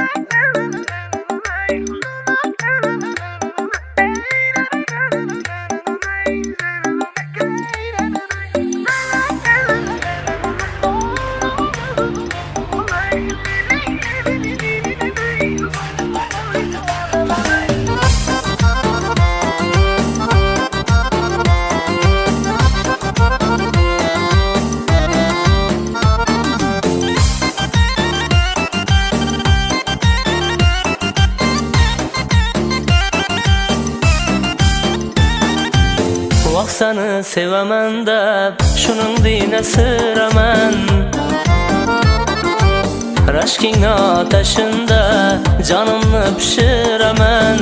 Vaq seni sevemen de şunun dine sıramen. Raşkin ateşinde canımı pişiremen.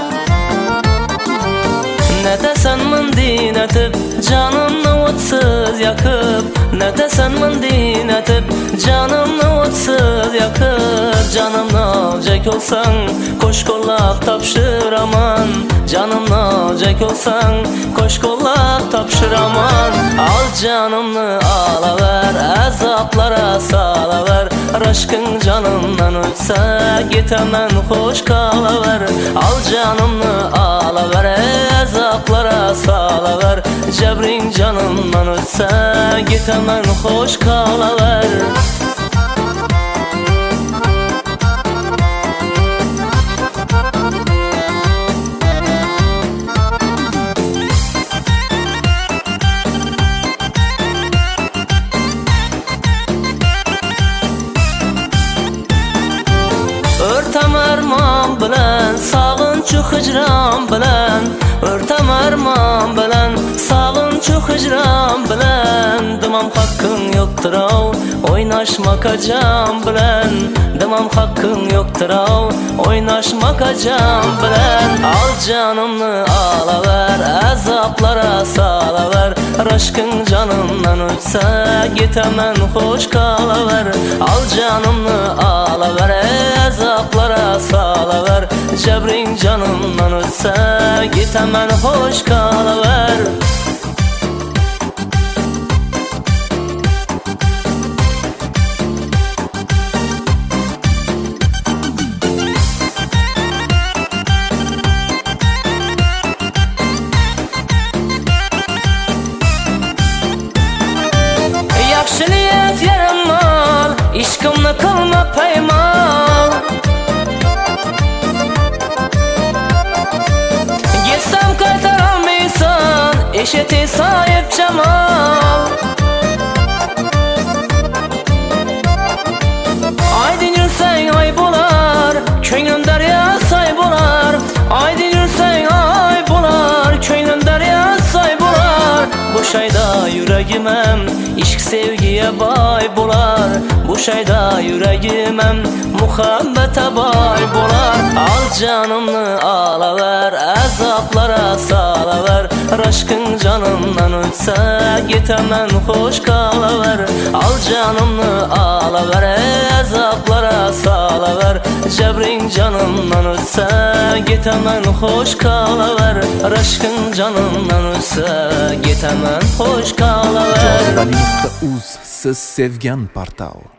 Ne desen min dinetip canımı otsuz yakıp. Ne desen min dinetip canımı otsuz yakıp. Canımni alacak olsan koş kollab tapşıraman. Canımni alacak olsan koş kollab tapşıraman. Al canımni alaver, azaplara salaver. Aşkın canımdan ötse gitemen hoş kalaver. Al canımni alaver, azaplara salaver. Cebrin canımdan ötse gitemen hoş kalaver. Örtem arman bilen sağınçı hicran bilen. Örtem arman bilen sağınçı hicran bilen. Demam hakkın yoktur av oynaşmak acam bilen. Demam hakkın yoktur av oynaşmak acam bilen. Al canımni alaver, azaplara salaver. Aşkın canımdan ötse gitemen hoş kalaver. Al canımni alaver, azaplara salaver. Cebrin canımdan ötse gitemen hoş kalaver. Yaxshi niyat yarim mal, ishqimni qilma paymal. Getsam qaytarolmaysan, eshiti soyib jamol. Aydin yursang oy bo'lar, ko'nglim daryo soy bo'lar. Aydin yursang oy bo'lar, ko'nglim daryo soy bo'lar. Bu shayda yuragim ham ishq sevgiye boy bo'lar. Bu shayda yuragim ham muhabbata boy bo'lar. Al canımni alaver, azaplara salaver. Aşkın canımdan ötse gitemen hoş kalaver. Al canımni alaver, azaplara salaver. Cebrin canımdan ötse gitemen hoş kalaver. Aşkın canımdan ötse gitemen hoş kalaver. Jozibali.uz siz sevgan portal.